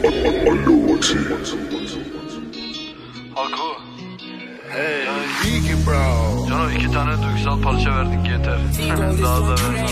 Haku. Hey, Biggie bro. Cano 2 tane duygusal parça verdik yeter. Daha da ver.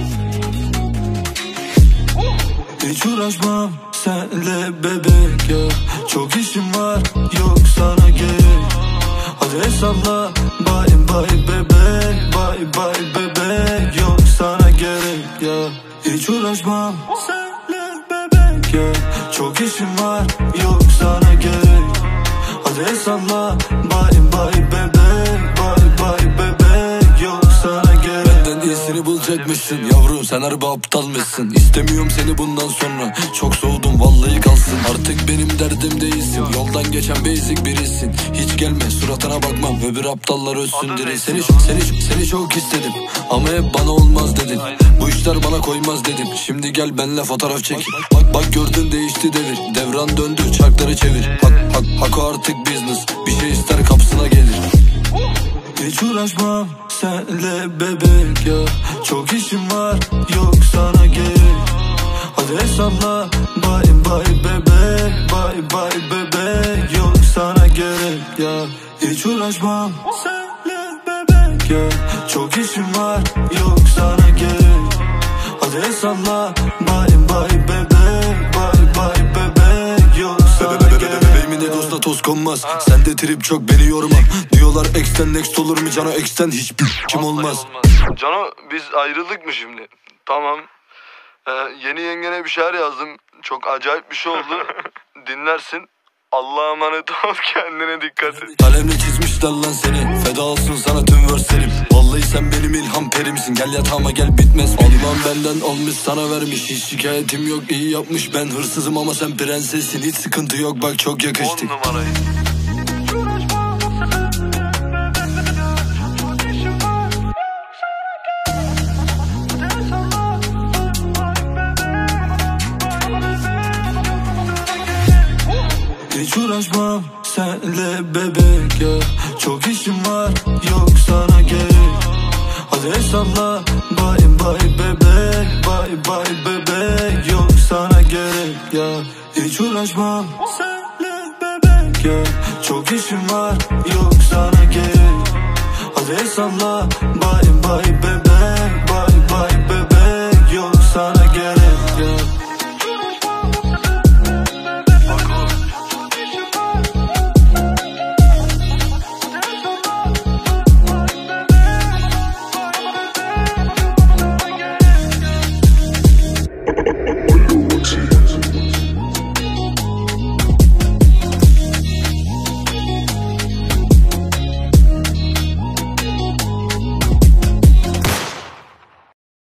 Hiç uğraşmam senle bebek ya. Çok işim var, yok sana gerek. Hadi hesapla, bye bye bebek. Bye bye bebek, yok sana gerek ya. Hiç uğraşmam senle bebek ya. Çok işim var, yok sana gerek. Hadi hesapla, bye bye bebek. Bye bye bebek, yok sana gerek. Benden iyisini bulacakmışsın yavrum, sen harbi aptalmışsın. İstemiyorum seni bundan sonra, çok soğudum vallahi kalsın. Artık benim derdim değilsin, yoldan geçen basic birisin. Hiç gelme suratına bakmam, öbür aptallar ölsün derin. Seni çok istedim ama hep bana olmaz dedin. Bu işler bana koymaz dedim, şimdi gel benle fotoğraf çek. Bak gördün değişti devir, devran döndü çarkları çevir. Hako artık business, bir şey ister kapısına gelir. Hiç uğraşmam senle bebek ya. Çok işim var, yok sana gerek. Hadi hesapla, bye bye bebek. Bye bye bebek, yok sana gerek ya. Hiç uğraşmam senle bebek ya. Çok işim var, yok sana gerek. Hadi hesapla, bye bye bebek. Bye bye bebek, yok sana gerek. Bebeğimin egosuna toz konmaz, sende trip çok beni yorma. Diyorlar ex'ten next olur mu Cano, ex'ten hiçbir kim olmaz. Cano biz ayrıldık mı şimdi? Tamam. Yeni yengene bir şeyler yazdım. Çok acayip bir şey oldu. Dinlersin. Allah'a emanet ol, kendine dikkat et. Kalemle çizmişler lan seni, feda olsun sana tüm verselim. Vallahi sen benim ilham perimsin, gel yatağıma gel bitmez. Allah'ım benden almış sana vermiş, hiç şikayetim yok, iyi yapmış. Ben hırsızım ama sen prensessin, hiç sıkıntı yok bak çok yakıştık. 10 numarayı. Hiç uğraşmam senle bebek ya. Çok işim var, yok sana gerek. Hadi hesapla, bye bye bebek. Bye bye bebek, yok sana gerek ya. Hiç uğraşmam senle bebek ya. Çok işim var, yok sana gerek. Hadi hesapla, bye bye bebek. Bye bye bebek, yok sana gerek.